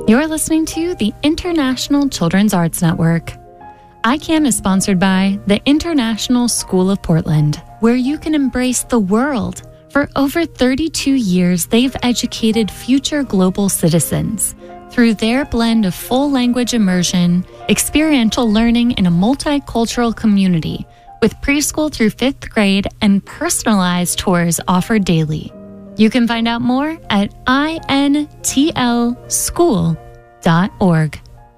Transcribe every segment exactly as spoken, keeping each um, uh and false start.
You're listening to the International Children's Arts Network. I CAN is sponsored by the International School of Portland, where you can embrace the world. For over thirty-two years, they've educated future global citizens through their blend of full language immersion, experiential learning in a multicultural community, with preschool through fifth grade and personalized tours offered daily. You can find out more at I N T L school dot org.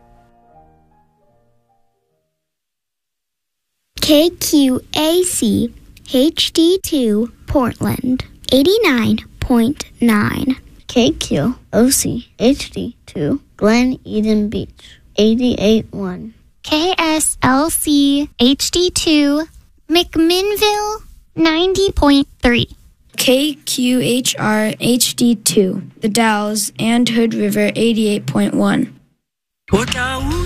K Q A C H D two Portland eighty-nine point nine. K Q O C H D two Glen Eden Beach eighty-eight point one. K S L C H D two McMinnville ninety point three. K Q H R H D two The Dalles and Hood River eighty-eight point one.